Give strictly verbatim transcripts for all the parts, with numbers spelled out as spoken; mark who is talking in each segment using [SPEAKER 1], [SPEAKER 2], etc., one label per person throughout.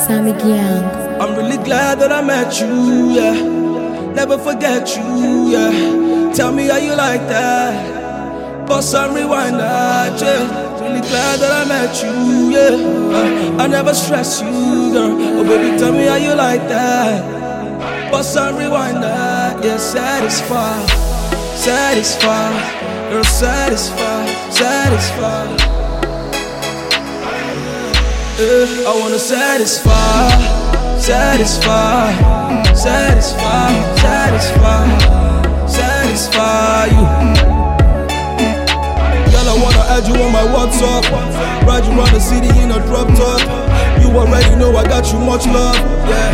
[SPEAKER 1] Sammy Young.
[SPEAKER 2] I'm really glad that I met you, yeah. Never forget you, yeah. Tell me how you like that. Boss and rewind that, yeah. Really glad that I met you, yeah. Uh, I never stress you, girl. Oh baby, tell me how you like that. Boss and rewind that, yeah. Satisfied, satisfied, girl. Satisfied, satisfied. Yeah, I wanna satisfy, satisfy, satisfy, satisfy, satisfy you. Girl, I wanna add you on my WhatsApp, ride you around the city in a drop top. You already know I got you much love, yeah.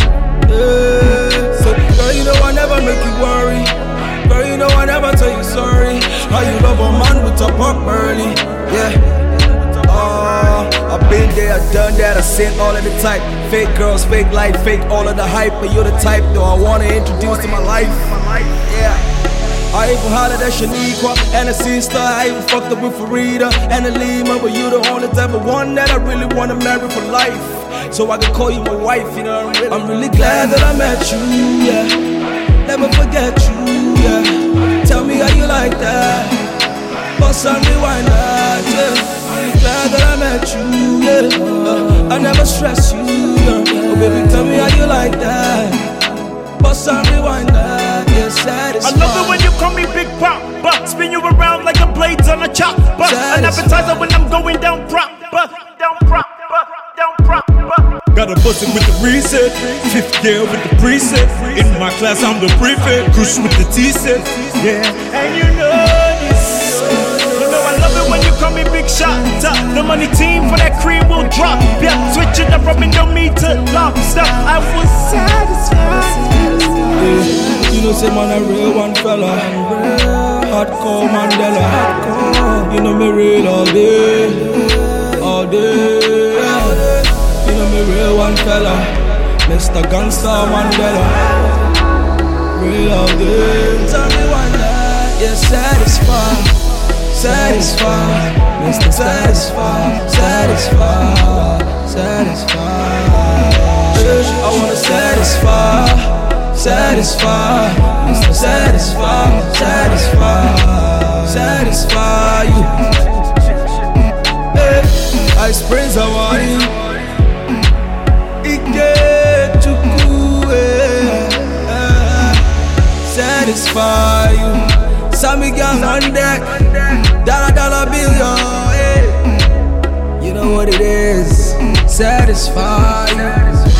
[SPEAKER 2] Yeah. So, girl, you know I never make you worry. Girl, you know I never tell you sorry. How you love a man with a pop early, yeah. Uh, I've been there, done that, I seen all of the type. Fake girls, fake life, fake all of the hype. But you're the type though I wanna introduce to my life. Yeah. I even hollered at Shaniqua and a sister. I even fucked up with Farida and Alima. But you're the only type of one that I really wanna marry for life. So I can call you my wife, you know. I'm really, I'm really glad that I met you, yeah. Never forget you, yeah. Tell me how you like that. Boss and rewind that, yeah. I'm glad that I met you, yeah. uh, I never stress you, yeah. Oh baby, tell me how you like that. Boss and rewind that, yeah. Satisfied.
[SPEAKER 3] I love it when you call me Big Pop, but spin you around like a blades on a chop, but an appetizer when I'm going down prop, but down prop, but down prop, but.
[SPEAKER 4] Gotta bust it with the reset, fifth gear with the preset. In my class I'm the prefect, cruise with the T-set, yeah.
[SPEAKER 3] And you know this. You know I love it when you call me Big Shot. The money team for that cream will drop. Yeah, switch it up from Indomie to lobster. I was satisfied.
[SPEAKER 2] Yeah, you know say man a real one fella. Hardcore Mandela. You know me real all day, all day. You know me real one fella. Mister Gangsta Mandela. Real all day. Tell me one night, yeah, satisfied. Satisfied, Mister Satisfied, satisfied, satisfied. I wanna satisfy, satisfy, Mister Satisfied, satisfy, satisfy you. Hey, I sprays I want you. Ike chukwu, satisfy you. Sammy Gang on deck, dollar dollar bill, yo, hey. You know what it is, satisfy you.